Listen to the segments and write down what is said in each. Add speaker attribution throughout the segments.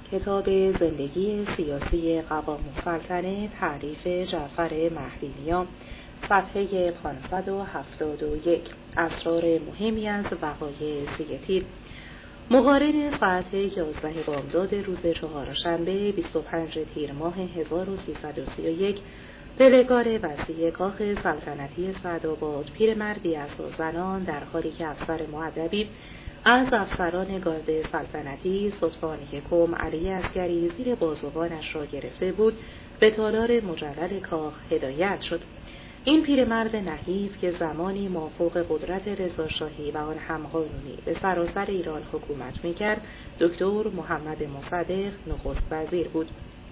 Speaker 1: کتاب زندگی سیاسی قوام السلطنه تعریف جعفر مهدی، صفحه 571. اسرار مهمی از وقایع 30 تیر. مقارن ساعت 11 بامداد روز چهارشنبه 25 تیر ماه 1331 پلهگار وسیع کاخ سلطنتی سعدآباد پیرمردی از زنان در حالی که افسر مؤدبی از افسران گارد سلطنتی ستوان یکم علی عسگری زیر بازوانش را گرفته بود به تالار مجلل کاخ هدایت شد. این پیرمرد نحیف که زمانی مافوق قدرت رضاشاهی و آن همقانونی به سراسر ایران حکومت می‌کرد، دکتر محمد مصدق نخست وزیر بود.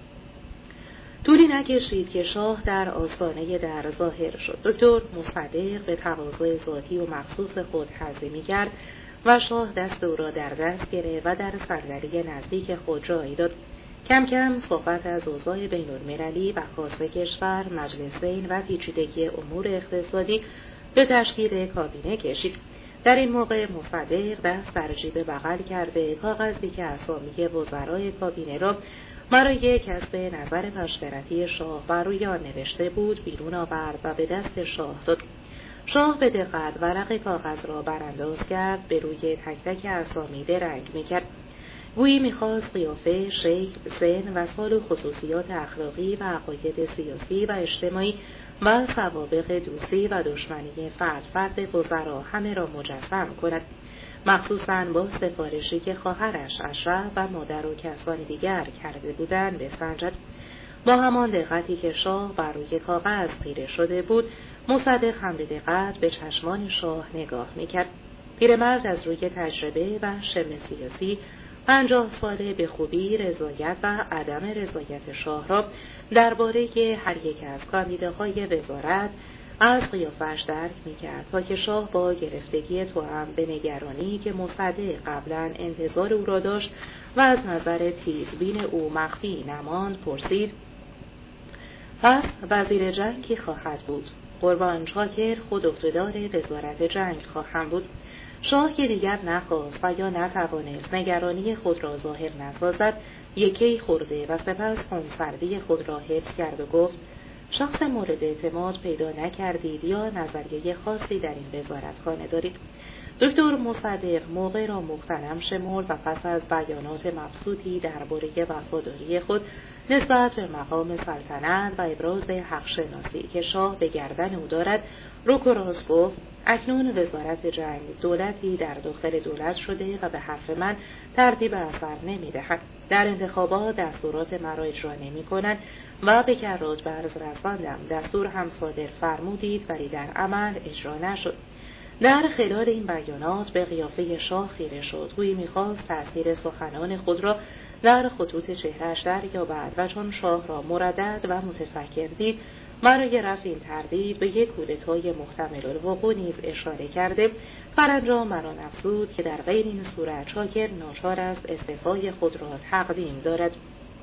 Speaker 1: طولی نکشید که شاه در آستانه در ظاهر شد. دکتر مصدق به تواضع ذاتی و مخصوص خود تعظیمی کرد و شاه دست او را در دست گرفت و در صندلی نزدیک خود جای داد. کم کم صحبت از اوضاع بین المللی و خاص کشور، مجلسین و پیچیدگی امور اقتصادی به تشکیل کابینه کشید. در این موقع مصدق دست در جیب بغل کرده کاغذی که اسامی وزرای کابینه را برای کسب نظر مشورتی شاه بر روی آن نوشته بود بیرون آورد و به دست شاه داد. شاه به دقت ورق کاغذ را برانداز کرد، به روی تک تک اسامی درنگ می‌کرد. گویی می‌خواست قیافه، شکل، سن و سال و خصوصیات اخلاقی و عقاید سیاسی و اجتماعی و سوابق دوستی و دشمنی فرد وزرا همه را مجسم کند، مخصوصاً با سفارشی که خواهرش اشرف و مادر و کسان دیگر کرده بودند بسنجد. با همان دقتی که شاه بر روی کاغذ خیره شده بود، مصدق هم به دقت به چشمان شاه نگاه می‌کرد. پیرمرد از روی تجربه و شم سیاسی 50 ساله به خوبی رضایت و عدم رضایت شاه را درباره هر یک از کاندیداهای وزارت از قیافه‌اش درک می‌کرد تا که شاه با گرفتگی توأم به نگرانی که مصدق قبلا انتظار او را داشت و از نظر تیزبین او مخفی نماند پرسید: پس وزیر جنگ کی خواهد بود؟ قربان چاکر، خود عهده‌دار وزارت جنگ خواهم بود. شاه که دیگر نخواست و یا نتوانست نگرانی خود را ظاهر نسازد، یکی خورده و سپس خونسردی خود را حفظ کرد و گفت: شخص مورد اعتماد پیدا نکردید یا نظریه خاصی در این وزارتخانه دارید؟ دکتر مصدق موقع را مغتنم شمرد و پس از بیانات مبسوطی درباره وفاداری خود نسبت به مقام سلطنت و ابراز حق شناسی که شاه به گردن او دارد رک و راست گفت: اکنون وزارت جنگ دولتی در داخل دولت شده و به حرف من ترتیب اثر نمی‌دهد. در انتخابات دستورات مرا اجرا نمی‌کنند و به کرات برز رساندم. دستور هم صادر فرمودید ولی در عمل اجرا نشد. در خلال این بیانات به قیافه شاه خیره شد، گویی می‌خواست تأثیر سخنان خود را در خطوط چهره‌اش دریابد و چون شاه را مردد و متفکر دید، برای رفع این تردید به یک کودتای محتمل الوقوع نیز اشاره کرده، سرانجام بر آن افزود که در غیر این صورت چاکر ناچار است استعفای خود را تقدیم دارد.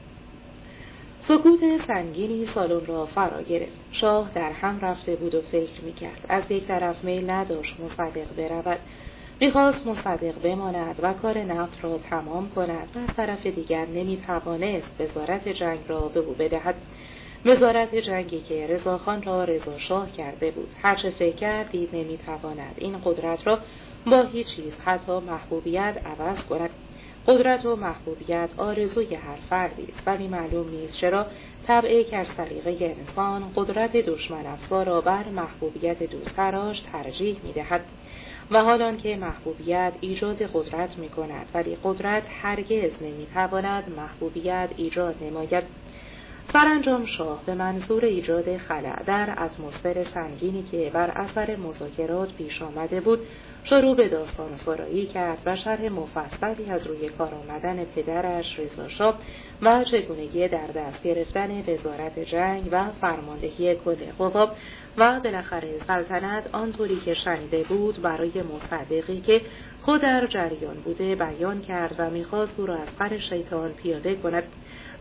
Speaker 1: سکوت سنگینی سالن را فرا گرفت. شاه در هم رفته بود و فکر می‌کرد. از یک طرف میل نداشت مصدق برود، می‌خواست مصدق بماند و کار نفت را تمام کند و از طرف دیگر نمی‌توانست وزارت جنگ را به او بدهد. وزارت جنگی که رضاخان را رضاشاه کرده بود. هرچه فکر کرد دید نمی‌تواند این قدرت را با هیچ چیز حتی محبوبیت عوض کند. قدرت و محبوبیت آرزوی هر فردی است، ولی معلوم نیست چرا طبع کژسلیقه انسان قدرت دشمن افزا را بر محبوبیت دوست‌تراش ترجیح می‌دهد. و حالان که محبوبیت ایجاد قدرت می‌کند، ولی قدرت هرگز نمی‌تواند محبوبیت ایجاد نماید. سرانجام شاه به منظور ایجاد خلأ در اتمسفر سنگینی که بر اثر مذاکرات پیش آمده بود شروع به داستان سرایی کرد و شرح مفصلی از روی کار آمدن پدرش رضاشاه و چگونگی در دست گرفتن وزارت جنگ و فرماندهی کل قوا و بالاخره سلطنت آنطوری که شنیده بود برای مصدقی که خود در جریان بوده بیان کرد و می‌خواست او را از قر شیطان پیاده کند.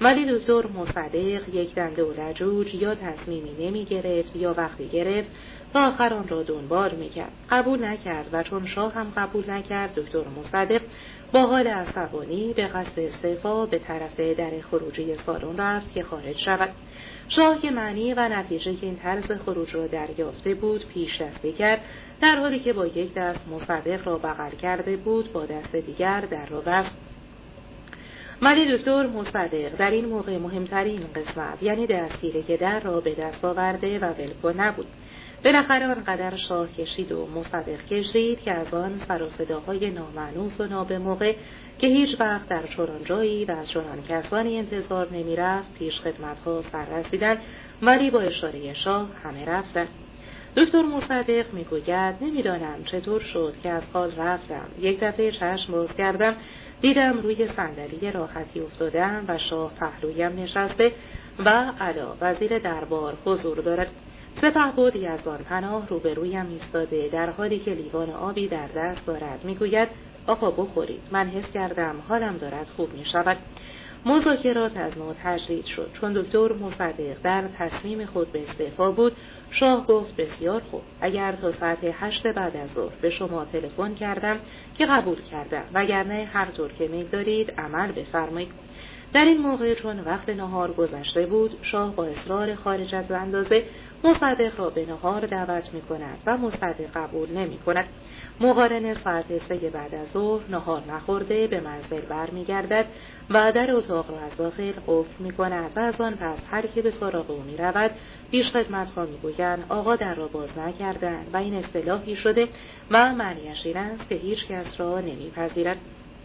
Speaker 1: ولی دکتر مصدق یک دنده و لجوج یا تصمیمی نمی گرفت یا وقتی گرفت تا آخر آن را دنبال می کرد. قبول نکرد و چون شاه هم قبول نکرد، دکتر مصدق با حال عصبانی به قصد استعفا به طرف در خروجی سالن رفت که خارج شود. شاه که معنی و نتیجه این طرز خروج را دریافته بود پیش دستی کرد، در حالی که با یک دست مصدق را بغل کرده بود، با دست دیگر در را بست. ولی دکتر مصدق در این موقع مهمترین قسمت، یعنی دستگیری در را به دست آورده و ولکن نبود. بالاخره آنقدر شاه کشید و مصدق کشید که از آن سر و صداهای نامانوس و نابموقع که هیچ وقت در چنان جایی و از چنان کسانی انتظار نمی رفت پیش خدمتها سر رسیدند، ولی با اشاره شاه همه رفتند. دکتر مصدق میگوید نمیدانم چطور شد که از حال رفتم. یک دفعه چشم باز کردم، دیدم روی صندلی راحتی افتادم و شاه پهلویم نشسته و علا وزیر دربار حضور دارد. سپهبد یزدانپناه روبرویم ایستاده در حالی که لیوان آبی در دست دارد. میگوید آقا بخورید. من حس کردم حالم دارد خوب می شود. مذاکرات از نو تجدید شد. چون دکتر مصدق در تصمیم خود به استعفا بود، شاه گفت بسیار خوب، اگر تا ساعت 8 بعد از ظهر به شما تلفن کردم که قبول کردم، وگرنه هر طور که می‌دارید عمل بفرمایید. در این موقع چون وقت نهار گذشته بود، شاه با اصرار خارج از اندازه مصدق را به نهار دعوت می‌کند و مصدق قبول نمی‌کند. مقارن ساعت 3 بعد از ظهر نهار نخورده به منزل برمیگردد و در اتاق را از داخل قفل می‌کند و از آن پس هر که به سراغ او می‌رود پیش خدمت‌ها می‌گویند آقا در را باز نکردند و این اصطلاحی شده و معنیش این است که هیچ کس را نمی‌پذیرد.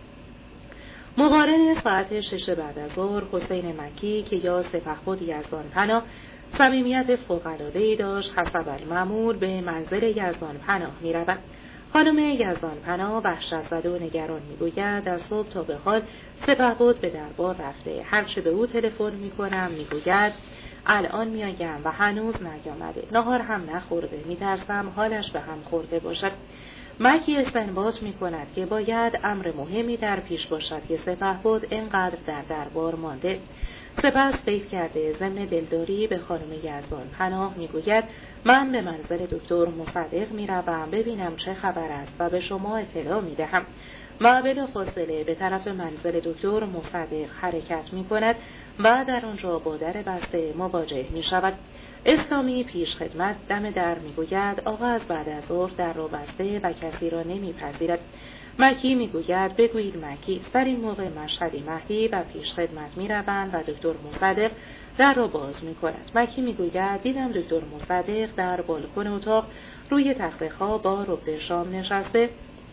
Speaker 1: مقارن ساعت 6 بعد از ظهر حسین مکی که یا سپهبد یزدانپناه صمیمیت فوق‌العاده‌ای داشت، حسب المعمول به منزل یزدانپناه می‌رود. خانم یزدانپناه وحشت زده و نگران میگوید از صبح تا به حال سپهبد به دربار رفته. هرچه به او تلفن میکنم میگوید الان میایم و هنوز نیامده. نهار هم نخورده. میترسم حالش به هم خورده باشد. مکی استنباط میکند که باید امر مهمی در پیش باشد که سپهبد اینقدر در دربار مانده. سپس بیت کرده ضمن دلداری به خانم یزدانپناه میگوید من به منزل دکتر مصدق میروم ببینم چه خبر است و به شما اطلاع میدهم. و بلافاصله به طرف منزل دکتر مصدق حرکت میکند و در آنجا با در بسته مواجه میشود. اسلامی پیش خدمت دم در میگوید آقا از بعد از ظهر در را بسته و کسی را نمیپذیرد. مکی میگوید بگویید مکی. در این موقع مشهدی مهدی و پیش خدمت میروند و دکتر مصدق در را باز میکند. مکی میگوید دیدم دکتر مصدق در بالکن اتاق روی تخت خواب با ربط شام نشسته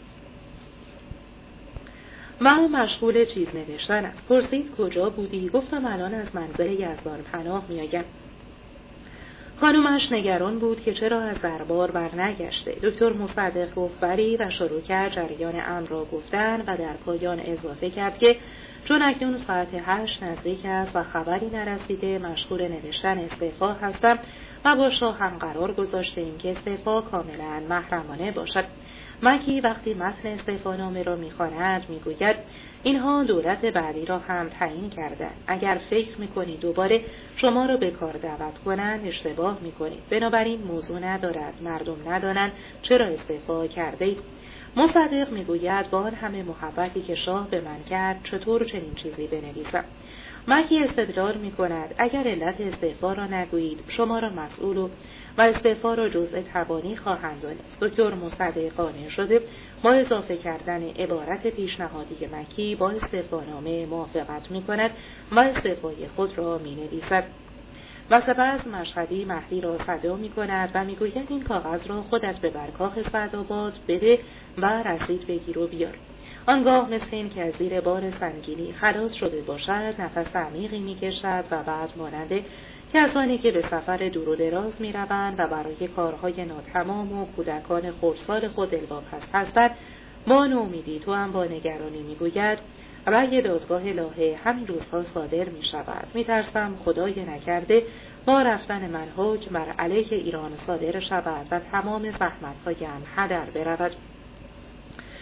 Speaker 1: و مشغول چیز نوشتن است. پرسید کجا بودی؟ گفتم الان از منزل یزدانپناه میآیم. خانومش نگران بود که چرا از دربار برنگشته. دکتر مصدق گفت بری و شروع کرد جریان امر را گفتن و در پایان اضافه کرد که چون اکنون ساعت 8 نزدیک است و خبری نرسیده مشغول نوشتن استعفا هستم و با شاه هم قرار گذاشتیم که استعفا کاملا محرمانه باشد. مکی وقتی متن استعفانامه را می‌خواند میگوید اینها دولت بعدی را هم تعیین کردند. اگر فکر می‌کنید دوباره شما را به کار دعوت کنند اشتباه می‌کنید. بنابراین موضوع ندارد مردم ندانند چرا استعفا کردید. مصدق میگوید با آن همه محبتی که شاه به من کرد چطور چنین چیزی بنویسم. مکی استدلال می‌کند اگر علت استعفا را نگویید شما را مسئول و استعفا را جزء تبانی خواهند دانست. دکتر مصدق قانع شده با اضافه کردن عبارت پیشنهادی مکی با استعفانامه موافقت می‌کند و استعفای خود را می‌نویسد. و سپس مشهدی مهدی را صدا می‌کند و می‌گوید این کاغذ را خودت به برکاخ سعدآباد بده و رسید بگیر و بیار. آنگاه مثل این که از زیر بار سنگینی خلاص شده باشد نفس عمیقی می‌کشد و بعد مانند کسانی که به سفر دور و دراز می‌روند و برای کارهای ناتمام و کودکان خردسال خود دلواپس هستند با نومیدی تو هم با نگرانی می‌گوید رأی دادگاه الهه همین روزها صادر می‌شود. می‌ترسم خدای نکرده با رفتن من حکم بر علیه ایران صادر شود و تمام زحمت‌هایم هدر برود.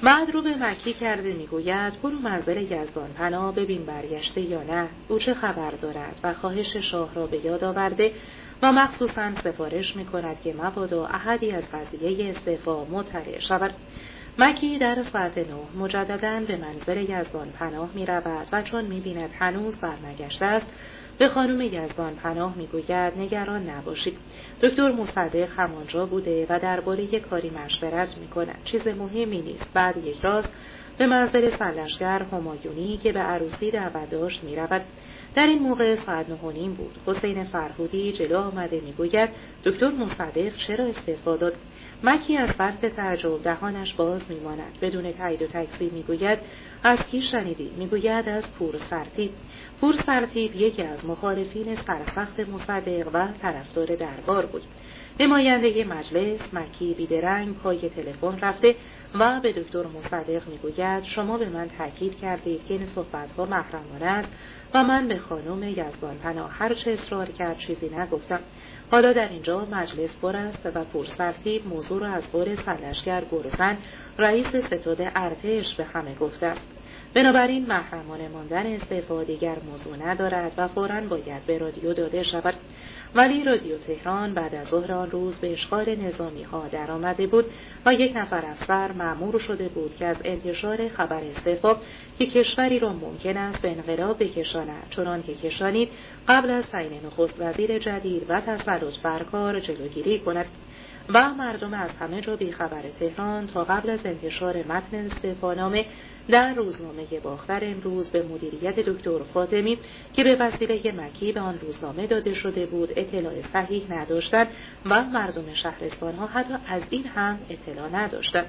Speaker 1: بعد رو به مکی کرده میگوید برو منزل یزدان پناه ببین برگشته یا نه، او چه خبر دارد و خواهش شاه را به یاد آورده و مخصوصاً سفارش میکند که مبادا احدی از قضیه استعفا مطلع شود. مکی در ساعت 9 مجدداً به منزل یزدان پناه می رود و چون می بیند هنوز برنگشته است به خانم یزدان پناه می گوید نگران نباشید. دکتر مصدق همانجا بوده و درباره کاری مشورت می کند. چیز مهمی نیست. بعد یک راست به منزل سرلشکر همایونی که به عروسی دعوت داشت می رود. در این موقع ساعت 9:30 بود. حسین فرهودی جلو آمده می گوید دکتر مصدق چرا استعفا داد؟ مکی از فرط تعجب دهانش باز میماند. بدون تایید و تکذیب میگوید از کی شنیدی؟ میگوید از پور سرتیپ. پور سرتیپ یکی از مخالفین سرسخت مصدق و طرفدار دربار بود. نماینده مجلس مکی بیدرنگ پای تلفن رفته و به دکتر مصدق میگوید شما به من تاکید کردید که این صحبت‌ها محرمانه است و من به خانم یزدان پناه هر چه اصرار کرد چیزی نگفتم. حالا در اینجا مجلس پر است و پور سرتیپ موضوع را از قول سرلشکر گرزن رئیس ستاد ارتش به همه گفته است. بنابراین محرمانه ماندن استعفا دیگر موضوع ندارد و فوراً باید به رادیو داده شود. ولی رادیو تهران بعد از ظهر آن روز به اشغال نظامی ها در آمده بود و یک نفر افسر مأمور شده بود که از انتشار خبر استعفا که کشوری را ممکن است به انقلاب بکشاند چنان که کشانید قبل از تعیین نخست وزیر جدید و تسلط بر کار جلوگیری کند و مردم از همه جا بیخبر تهران تا قبل از انتشار متن استعفانامه در روزنامه باختر امروز به مدیریت دکتر فاطمی که به وسیله مکی به آن روزنامه داده شده بود اطلاع صحیح نداشتند و مردم شهرستان ها حتی از این هم اطلاع نداشتند.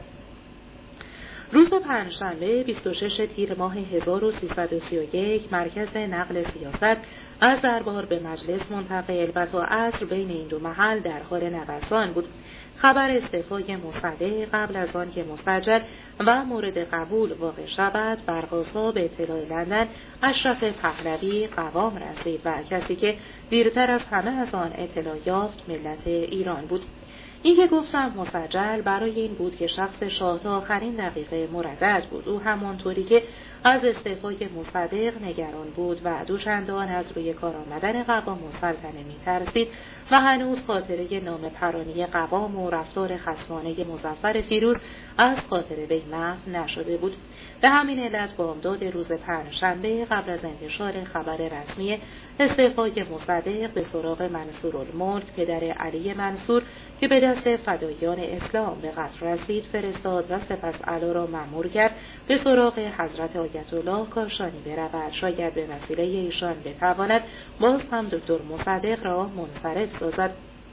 Speaker 1: روز پنجشنبه 26 تیر ماه 1331 مرکز نقل سیاست از دربار به مجلس منتقل و تا عصر بین این دو محل در حال نوسان بود. خبر استعفای مصدق قبل از آن که مسجل و مورد قبول واقع شود برقاسا به اطلاع لندن اشرف پهلوی قوام رسید و کسی که دیرتر از همه از آن اطلاع یافت ملت ایران بود. این که گفتم مسجل برای این بود که شخص شاه تا آخرین دقیقه مردد بود. او همانطوری که از استعفای مصدق نگران بود و دوچندان از روی کار آمدن قوام السلطنه می‌ترسید و هنوز خاطره نام پرانی قوام و رفتار خصمانه مظفر فیروز از خاطره وی محو نشده بود. به همین علت بامداد روز پنجشنبه قبل از انتشار خبر رسمی استعفای مصدق به سراغ منصورالملک پدر علی منصور که به دست فدایان اسلام به قتل رسید فرستاد و سپس علا را مأمور کرد به سراغ حضرت آیت الله کاشانی برود شاید به وسیله ایشان بتواند باز هم دکتر مصدق را منصرف سازد.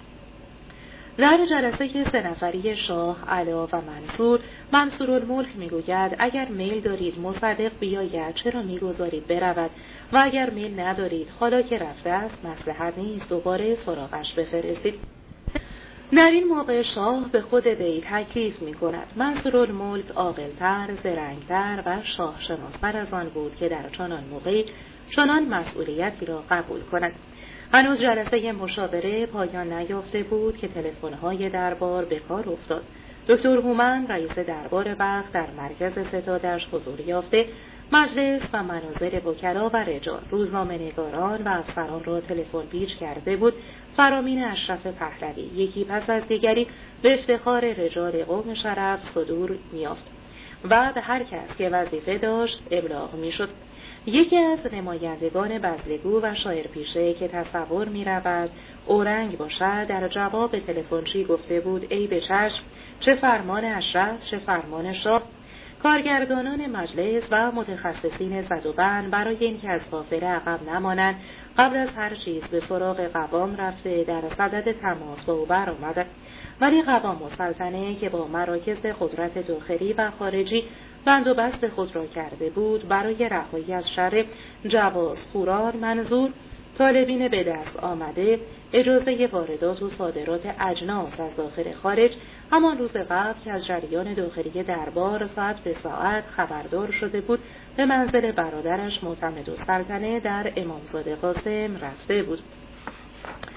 Speaker 1: در جلسه 3 نفری شاه، علا و منصورالملک میگوید اگر میل دارید مصدق بیاید چرا میگذارید برود و اگر میل ندارید حالا که رفته است مصلحت نیست دوباره سراغش بفرستید. در این موقع شاه به خود وی تکلیف می کند. منصورالملک عاقل‌تر، زرنگ‌تر و شاه شناستر از آن بود که در چنان موقعی چنان مسئولیتی را قبول کند. هنوز جلسه مشاوره پایان نیافته بود که تلفن‌های دربار به کار افتاد. دکتر هومن رئیس دربار بخت در مرکز ستادش حضور یافته مجلس و مناظر وکلا و رجال روزنامه‌نگاران و افسران را تلفن پیچ کرده بود. فرامین اشرف پهلوی یکی پس از دیگری به افتخار رجال قوم شرف صدور می‌یافت و به هر کس که وظیفه داشت ابلاغ می‌شد. یکی از نمایندگان بزلگو و شاعر پیشه که تصور می رود اورنگ باشد در جواب تلفنچی گفته بود ای به چشم چه فرمان اشرف چه فرمان شاه. کارگردانان مجلس و متخصصین زدوبند برای اینکه از قافله عقب نمانند قبل از هر چیز به سراغ قوام رفته در صدد تماس با او برآمدند. ولی قوام السلطنه که با مراکز قدرت داخلی و خارجی بند و بست خود را کرده بود برای رهایی از شر جوازخوران منظور طالبین به دست آمده اجازه واردات و صادرات اجناس از داخل خارج همان روز قبل که از جریان داخلی دربار ساعت به ساعت خبردار شده بود به منزل برادرش معتمدالسلطنه در امامزاده قاسم رفته بود.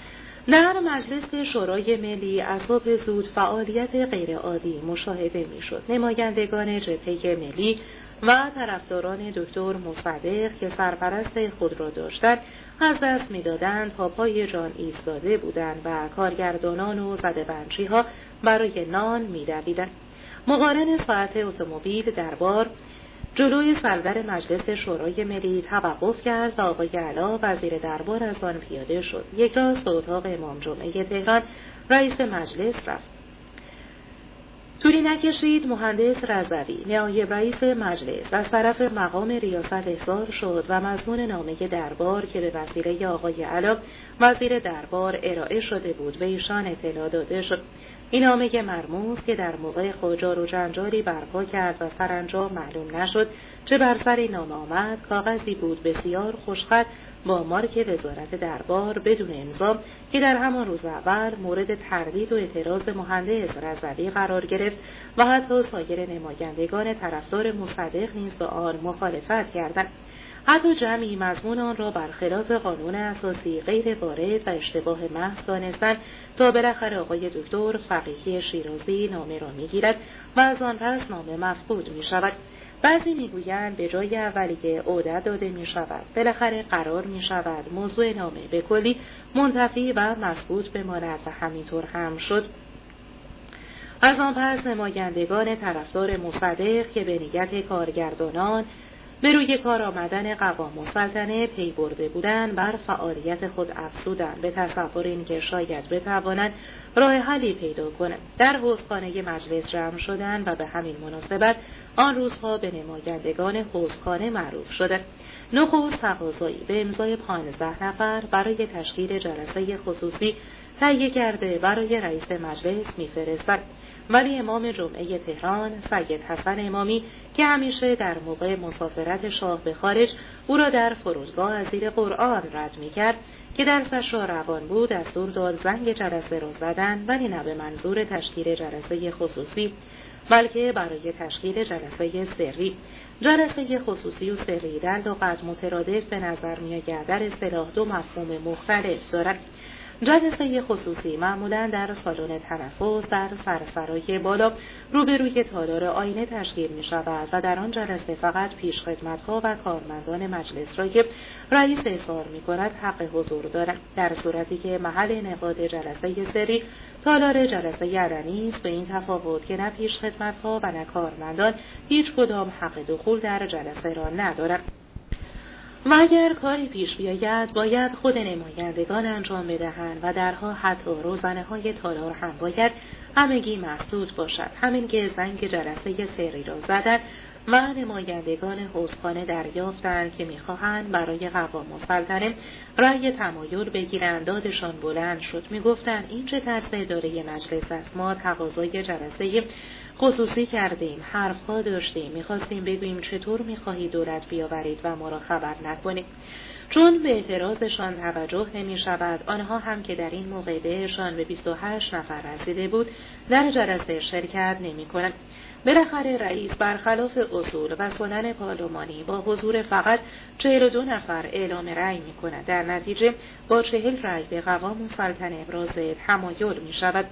Speaker 1: در مجلس شورای ملی از صبح زود فعالیت غیرعادی مشاهده می‌شد. نمایندگان جبهه ملی و طرفداران دکتر مصدق که سرپرست خود را داشتند از دست می‌دادند تا پای جان ایستاده بودند و کارگردانان و زده‌بندی‌ها برای نان می‌دویدند. مقارن ساعت اتومبیل دربار جلوی صندل مجلس شورای ملی توقف کرد و آقای علا وزیر دربار از آن پیاده شد. یک راست به اتاق امام جمعه تهران رئیس مجلس رفت. طولی نکشید مهندس رضوی نایب رئیس مجلس از طرف مقام ریاست احضار شد و مضمون نامه دربار که به وسیله آقای علا وزیر دربار ارائه شده بود به ایشان اطلاع داده شد. این نامه مرموز که در موقع خجار و جنجالی برپا کرد و سرانجام معلوم نشد چه بر سر نامه آمد، کاغذی بود بسیار خوشخط با مارک وزارت دربار بدون امضا که در همان روز اول مورد تردید و اعتراض مهندس رضوی قرار گرفت و حتی سایر نمایندگان طرفدار مصدق نیز به آن مخالفت کردند. حتی جمعی مضمون آن را برخلاف قانون اساسی غیر وارد و اشتباه محض دانستند تا بالاخره آقای دکتر فقیهی شیرازی نامه را میگیرد و از آن پس نامه مفقود می شود. بعضی میگویند به جای اولیه عهده داده می شود. بالاخره قرار می شود موضوع نامه به کلی منتفی و مسکوت بماند و همینطور هم شد. از آن پس نمایندگان طرفدار مصدق که به نیت کارگردانان به روی کار آمدن قوام السلطنه پی برده بودند بر فعالیت خود افزودند به تصور اینکه شاید بتوانند راه حلی پیدا کنند. در حوضخانه مجلس جمع شدند و به همین مناسبت آن روزها به نمایندگان حوضخانه معروف شده. نخست تقاضایی به امضای 15 نفر برای تشکیل جلسه خصوصی تهیه کرده برای رئیس مجلس می‌فرستند. ولی امام جمعه تهران سید حسن امامی که همیشه در موقع مسافرت شاه به خارج او را در فرودگاه از زیر قرآن رد می‌کرد که درسش را روان بود دستور داد زنگ جلسه را زدن، ولی نه به منظور تشکیل جلسه خصوصی بلکه برای تشکیل جلسه سری. جلسه خصوصی و سری در لغت مترادف به نظر می‌آید، در اصطلاح دو مفهوم مختلف دارد. جلسه خصوصی معمولاً در سالن تنفس در سرسرای بالا روبروی تالار آینه تشکیل می شود و در آن جلسه فقط پیشخدمت‌ها و کارمندان مجلس را که رئیس احضار می کند حق حضور دارند، در صورتی که محل انعقاد جلسه سری تالار جلسه علنی است، به این تفاوت که نه پیشخدمت‌ها و نه کارمندان هیچ کدام حق دخول در جلسه را ندارند. و اگر کاری پیش بیاید باید خود نمایندگان انجام بدهند و درها حتی روزنه‌های تالار هم باید همگی محدود باشد. همین که زنگ جلسه سری را زدند و نمایندگان حوضخانه دریافتند که می‌خواهند برای قوام السلطنه رأی تمایل بگیرند، دادشان بلند شد. می‌گفتند این چه طرز اداره مجلس است؟ ما تقاضای جلسه خصوصی کردیم، حرفها داشتیم، می‌خواستیم بگوییم چطور می‌خواهید دولت بیاورید و ما را خبر نکنید. چون به اعتراضشان توجه نمی‌شود، آنها هم که در این موقع عده‌شان به 28 نفر رسیده بود در جلسه شرکت نمی‌کنند. بالاخره رئیس برخلاف اصول و سنن پارلمانی با حضور فقط 42 نفر اعلام رأی می‌کند. در نتیجه با 40 رأی به قوام السلطنه ابراز تمایل می‌شود.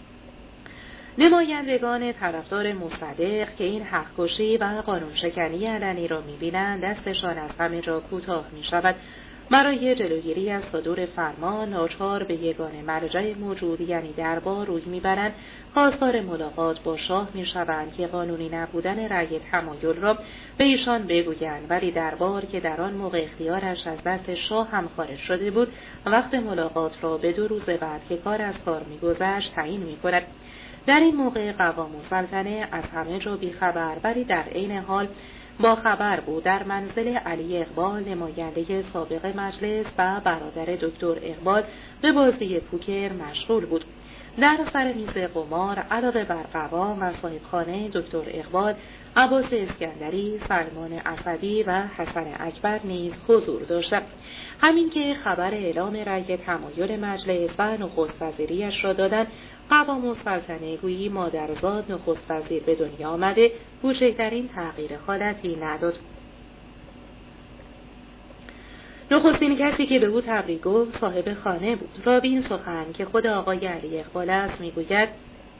Speaker 1: نمایندگان طرفدار مصدق که این حق‌کشی و قانون شکنی علنی را می‌بینند دستشان از همه جا کوتاه می‌شود. برای جلوگیری از صدور فرمان ناچار به یگانه مرجع موجود یعنی دربار روی می‌برند، خواستار ملاقات با شاه می‌شوند که قانونی نبودن رأی تمایل را به ایشان بگویند، ولی دربار که در آن موقع اختیارش از دست شاه هم خارج شده بود وقت ملاقات را به 2 روز بعد که کار از کار می‌گذشت تعیین می‌کند. در این موقع قوام السلطنه از همه جا بیخبر ولی در عین حال با خبر بود در منزل علی اقبال نماینده سابق مجلس و برادر دکتر اقبال به بازی پوکر مشغول بود. در سر میز قمار علاوه بر قوام و صاحبخانه دکتر اقبال، عباس اسکندری، سلمان اسدی و حسن اکبر نیز حضور داشتند. همین که خبر اعلام رأی تمایل مجلس و نخست وزیریش را دادند، قوام السلطنه گویی مادرزاد نخست وزیر به دنیا آمده کوچکترین تغییر حالتی نداد. نخستین کسی که به او تبریک گفت صاحب خانه بود. راوی این سخن که خود آقای علی اقبال است میگوید: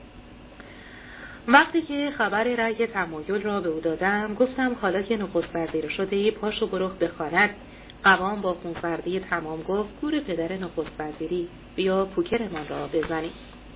Speaker 1: وقتی که خبر رأی تمایل را به او دادم گفتم حالا که نخست وزیر شده‌ای پاشو برو بخواند. قوام با خونسردی تمام گفت: گور پدر نخست وزیری، بیا پوکرمان را بزنی.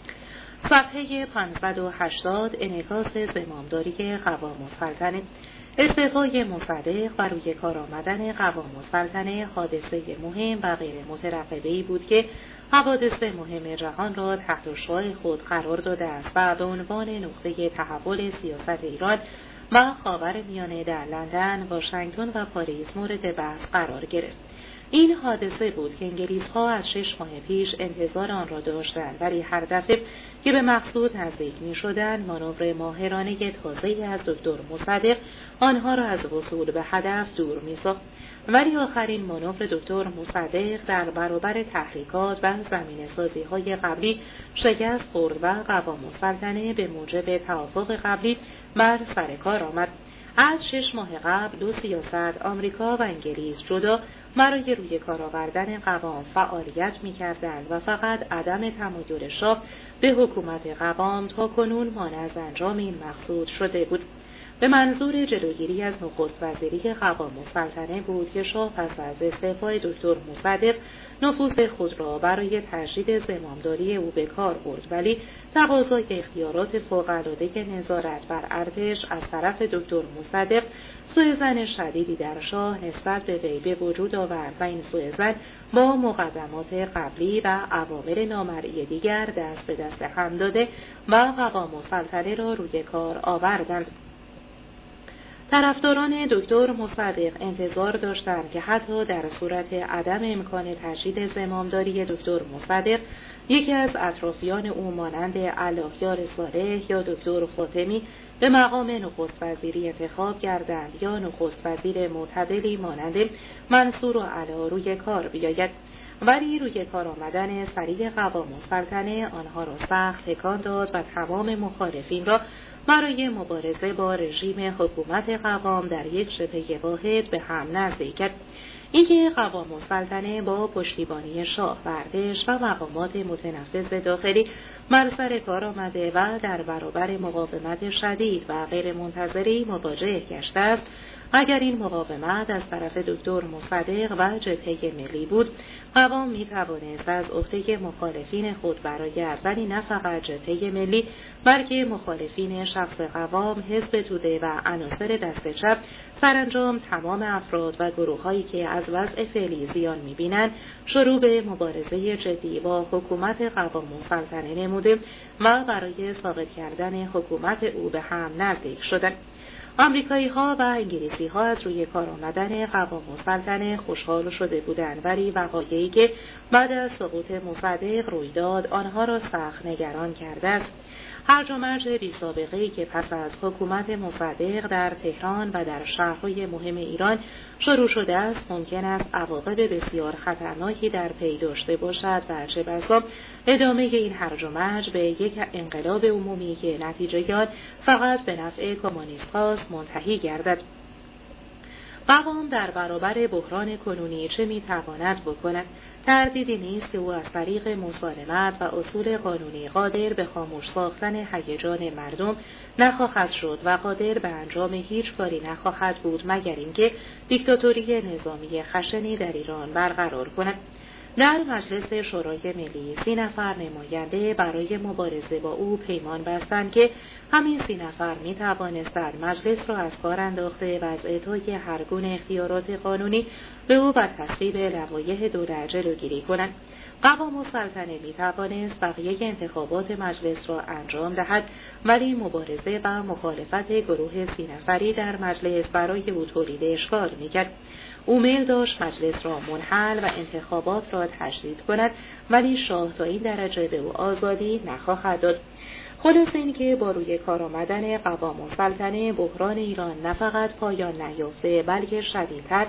Speaker 1: صفحه 580 انعکاس زمامداری قوام السلطنه. استعفای مصدق و روی کار آمدن قوام السلطنه حادثه مهم و غیر مترقبه‌ای بود که حوادث مهم جهان را تحت شعاع خود قرار داده است و به عنوان نقطه تحول سیاست ایران و خاورمیانه در لندن، واشنگتن و پاریس مورد بحث قرار گرفت. این حادثه بود که انگلیس‌ها از 6 ماه پیش انتظار آن را داشتند، ولی هر دفعه که به مقصود نزدیک می‌شدند مانور ماهرانه تازه‌ای از دکتر مصدق آنها را از وصول به هدف دور می‌ساخت. ولی آخرین مانور دکتر مصدق در برابر تحریکات و زمینه‌سازی‌های قبلی شکست خورد و قوام السلطنه به موجب توافق قبلی بر سر کار آمد. از 6 ماه قبل دو سیاست آمریکا و انگلیس جدا برای روی کار آوردن قوام فعالیت می‌کردند و فقط عدم تمایل شاه به حکومت قوام تا کنون مانع از انجام این مقصود شده بود. به منظور جلوگیری از نخست وزیری قوام السلطنه بود که شاه پس از استعفای دکتر مصدق نفوذ خود را برای تجدید زمامداری او به کار برد، ولی تقاضای اختیارات فوق‌العاده نظارت بر ارتش از طرف دکتر مصدق سوءظن شدیدی در شاه نسبت به وی به وجود آورد و این سوءظن با مقدمات قبلی و عوامل نامرئی دیگر دست به دست هم داده و قوام السلطنه را روی کار آوردند. طرفداران دکتر مصدق انتظار داشتند که حتی در صورت عدم امکان تجدید زمامداری دکتر مصدق یکی از اطرافیان او مانند اللهیار صالح یا دکتر فاطمی به مقام نخست وزیری انتخاب گردند یا نخست وزیر معتدلی مانند منصور و علا روی کار بیاید. ولی روی کار آمدن سریع قوام السلطنه آنها را سخت تکان داد و تمام مخالفین را برای مبارزه با رژیم حکومت قوام در یک جبهه واحد به هم نزدیک کرد. اینکه قوام السلطنه با پشتیبانی شاه و ارتش و مقامات متنفذ داخلی بر سر کار آمده و در برابر مقاومت شدید و غیر منتظری مواجه گشته است، اگر این مقاومت از طرف دکتر مصدق و جبهه ملی بود، قوام می توانست از عهده مخالفین خود برآید، ولی نه فقط جبهه ملی بلکه مخالفین شخص قوام، حزب توده و عناصر دست چپ، سرانجام تمام افراد و گروه‌هایی که از وضع فعلی زیان می‌بینند شروع به مبارزه جدی با حکومت قوام السلطنه نموده و برای ساقط کردن حکومت او به هم نزدیک شدند. آمریکایی‌ها و انگلیسی‌ها از روی کار آمدن قوام السلطنه خوشحال شده بودند، ولی وقایعی که بعد از سقوط مصدق روی داد آنها را سخت نگران کرده است. هرج و مرج بی‌سابقه‌ای که پس از حکومت مصدق در تهران و در شهرهای مهم ایران شروع شده است ممکن است عواقب بسیار خطرناکی در پی داشته باشد و چه بسا ادامه این هرج و مرج به یک انقلاب عمومی که نتیجه آن فقط به نفع کمونیست‌هاست منتهی گردد. قوام در برابر بحران کنونی چه می‌تواند بکند؟ تردیدی نیست که او از طریق مسالمت و اصول قانونی قادر به خاموش ساختن هیجان مردم نخواهد شد و قادر به انجام هیچ کاری نخواهد بود مگر اینکه دیکتاتوری نظامی خشنی در ایران برقرار کند. در مجلس شورای ملی 30 نفر نماینده برای مبارزه با او پیمان بستند که همین 30 نفر می توانستند مجلس را از کار انداخته و از اعطای هر گونه اختیارات قانونی به او و تصویب لوایح دولت جلوگیری کنند. قوام السلطنه می توانست بقیه انتخابات مجلس را انجام دهد، ولی مبارزه و مخالفت گروه 30 نفری در مجلس برای او تولید اشکال می کرد. او میل داشت مجلس را منحل و انتخابات را تجدید کند، ولی شاه تا این درجه به او آزادی نخواهد داد. خلاصه این که با روی کار آمدن قوام السلطنه بحران ایران نه فقط پایان نیافته بلکه شدیدتر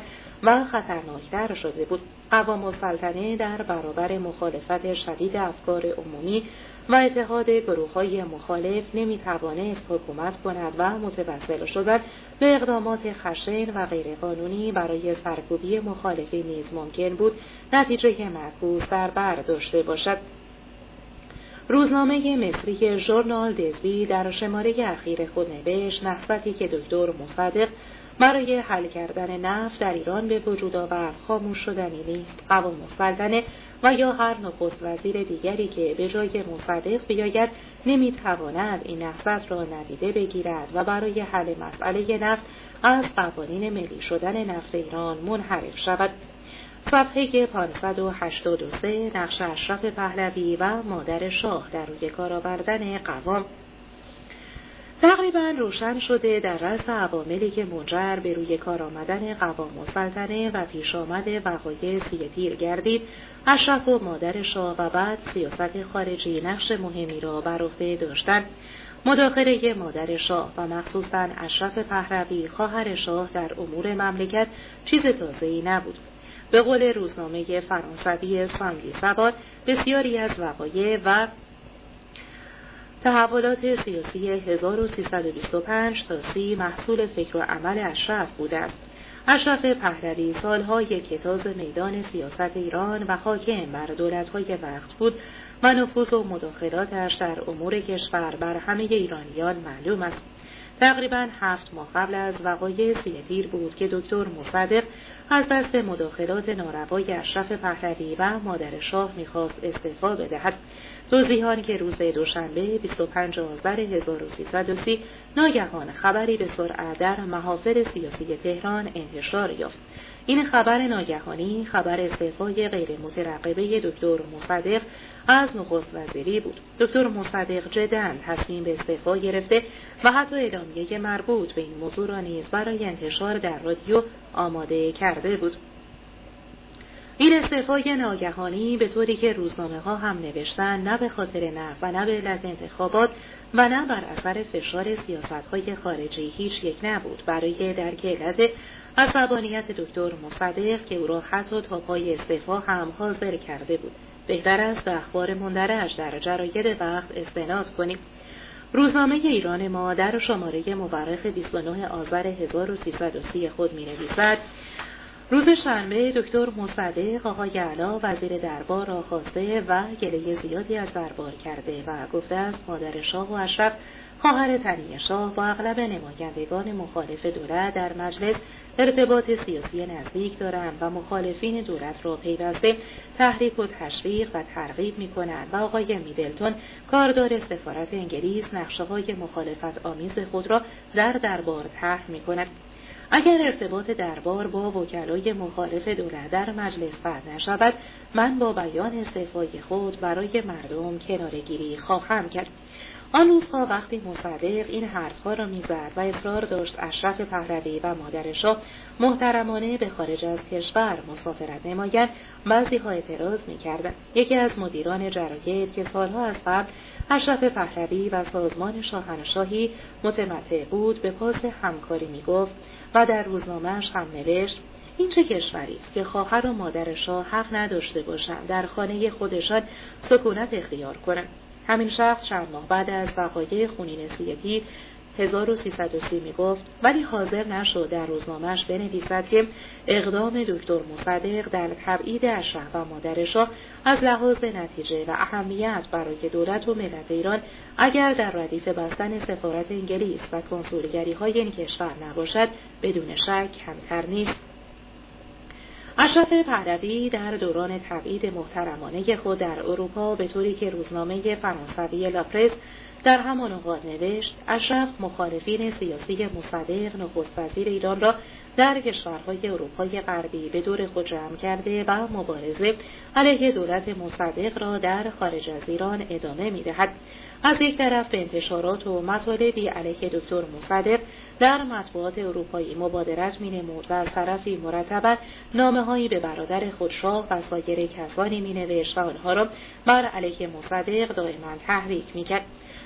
Speaker 1: و خطرناکتر شده بود. قوام السلطنه در برابر مخالفت شدید افکار عمومی و اتحاد گروه‌های مخالف نمی‌توانست حکومت کند و متوسل شدن به اقدامات خشن و غیرقانونی برای سرکوبی مخالفین نیز ممکن بود نتیجه معکوس در بر داشته باشد. روزنامه مصری ژورنال دزبی در شماره اخیر خود نوشت نهضتی که دکتر مصدق برای حل کردن نفت در ایران به وجود آورد خاموش شدنی نیست. قوام السلطنه و یا هر نخست وزیر دیگری که به جای مصدق بیاید نمیتواند این نهضت را ندیده بگیرد و برای حل مسئله نفت از قوانین ملی شدن نفت ایران منحرف شود. صفحه 583 نقش اشرف پهلوی و مادر شاه در روی کار آوردن قوام. تقریباً روشن شده در رأس عواملی که منجر به روی کار آمدن قوام السلطنه و پیش آمد وقایع 30 تیر گردید، اشرف و مادر شاه و بعد سیاست خارجی نقش مهمی را بر عهده داشتند. مداخله مادر شاه و مخصوصاً اشرف پهلوی خواهر شاه در امور مملکت چیز تازه‌ای نبود. به قول روزنامه فرانسوی سامدی سواد، بسیاری از وقایع و تحولات سیاسی 1325 تا 30 محصول فکر و عمل اشرف بوده است. اشرف پهلوی سالها کتاز میدان سیاست ایران و حاکم بر دولت‌های وقت بود و نفوذ و مداخلاتش در امور کشور بر همه ایرانیان معلوم است. تقریباً 7 ماه قبل از وقایع 30 تیر بود که دکتر مصدق از دست مداخلات ناروای اشرف پهلوی و مادر شاه می‌خواست استعفا بدهد. توضیحان که روز دوشنبه 25 آذر 1330 ناگهان خبری به سرعت در محافل سیاسی تهران انتشار یافت. این خبر ناگهانی خبر استعفای غیر مترقبه دکتر مصدق از نخست وزیری بود. دکتر مصدق جداً تصمیم به استعفا گرفته و حتی اعلامیه مربوط به این موضوع را نیز برای انتشار در رادیو آماده کرده بود. این استعفای ناگهانی به طوری که روزنامه‌ها هم نوشتن نه به خاطر نفت و نه به علت انتخابات و نه بر اثر فشار سیاست‌های خارجی هیچ یک نبود برای درک علت عصبانیت دکتر مصدق که او را حتی تا پای استعفا هم حاضر کرده بود. بهتر است به اخبار مندرج در جراید وقت استناد کنیم. روزنامه ایران ما در شماره مورخ 29 آذر 1330 خود می‌نویسد: روز شنبه دکتر مصدق آقای اعلی وزیر دربار را خواسته و گله زیادی از دربار کرده و گفته است مادر شاه و اشرف خواهر تنی شاه با اغلب نمایندگان مخالف دولت در مجلس ارتباط سیاسی نزدیک دارند و مخالفین دولت را پیوسته تحریک و تشویق و ترغیب می‌کنند و آقای میدلتون کاردار سفارت انگلیس نقشه‌های مخالفت آمیز خود را در دربار طرح می‌کند. اگر ارتباط دربار با وکلای مخالف دولت در مجلس قطع نشود، من با بیان استعفای خود برای مردم کناره‌گیری خواهم کرد. آن روزها وقتی مصدق این حرفها را میزد و اصرار داشت اشرف پهلوی و مادر شاه محترمانه به خارج از کشور مسافرت نمایند، بعضی‌ها اعتراض می‌کردند. یکی از مدیران جراید که سالها از قبل اشرف پهلوی و سازمان شاهنشاهی متمتع بود به پاس همکاری می‌گفت و در روزنامه‌اش هم نوشت: این چه کشوری است که خواهر و مادر شاه حق نداشته باشند در خانه خودشان سکونت اختیار کنند. همین شخص چند ماه بعد از وقایع خونین 30 1330 میگفت، ولی حاضر نشد در روزنامه‌اش بنویسد که اقدام دکتر مصدق در تبعید اشرف و مادر شاه از لحاظ نتیجه و اهمیت برای دولت و ملت ایران اگر در ردیف بستن سفارت انگلیس و کنسولگری‌های این کشور نباشد بدون شک کمتر نیست. اشرف پهلوی در دوران تبعید محترمانه خود در اروپا به طوری که روزنامه فرانسوی لاپرس در همان اوقات نوشت، اشرف مخالفین سیاسی مصدق نخست وزیر ایران را در کشورهای اروپای غربی به دور خود جمع کرده و مبارزه علیه دولت مصدق را در خارج از ایران ادامه می‌دهد. از یک طرف به انتشارات و مطالبی علیه دکتر مصدق در مطبوعات اروپایی مبادرت می‌نمود و از طرفی مرتباً نامه‌هایی به برادر خود شاه و سایر کسانی می‌نوشت و آنها را بر علیه مصدق دائما تحریک می‌کرد.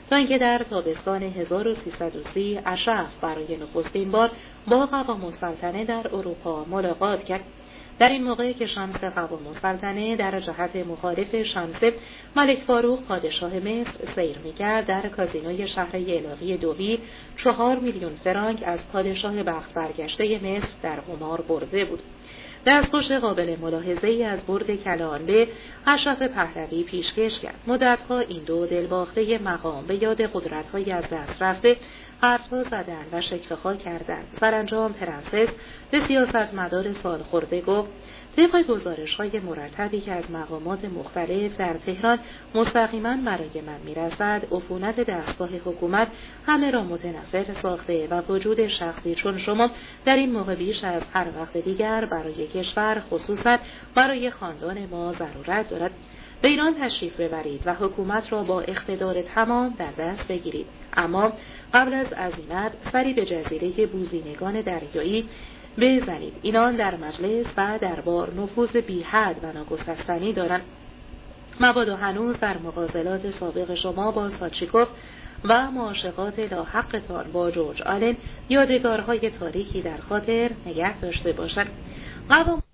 Speaker 1: تا اینکه در تابستان 1330 اشرف برای نخستین بار با قوام السلطنه در اروپا ملاقات کرد. در این موقع که شمس قوام السلطنه در جهت مخالف شمس ملک فاروق پادشاه مصر سیر می‌کرد، در کازینوی شهر یلاقی دوی 4 میلیون فرانک از پادشاه بخت برگشته مصر در قمار برده بود. دستخوش قابل ملاحظه‌ای از برد کلان به اشرف پهلوی پیشکش کرد. مدت‌ها این دو دلباخته مقام به یاد قدرت‌های از دست رفته حرف‌ها زدند و شکوه‌ها کردند. سرانجام پرنسس به سیاستمدار سالخورده گفت: طبق گزارش‌های مرتبی که از مقامات مختلف در تهران مستقیما برای من می‌رسد، عفونت دستگاه حکومت همه را متنفر ساخته و وجود شخصی چون شما در این موقع بیش از هر وقت دیگر برای کشور، خصوصا برای خاندان ما ضرورت دارد. به ایران تشریف ببرید و حکومت را با اقتدار تمام در دست بگیرید. اما قبل از عزیمت سری به جزیره بوزینگان دریایی بزنید. اینان در مجلس و دربار نفوذ بی‌حد و ناگسستنی دارند. مبادا هنوز در مغازلات سابق شما با ساچیکوف و معاشقات لاحقتان با جورج آلن یادگارهای تاریکی در خاطر نگه داشته باشند. قوام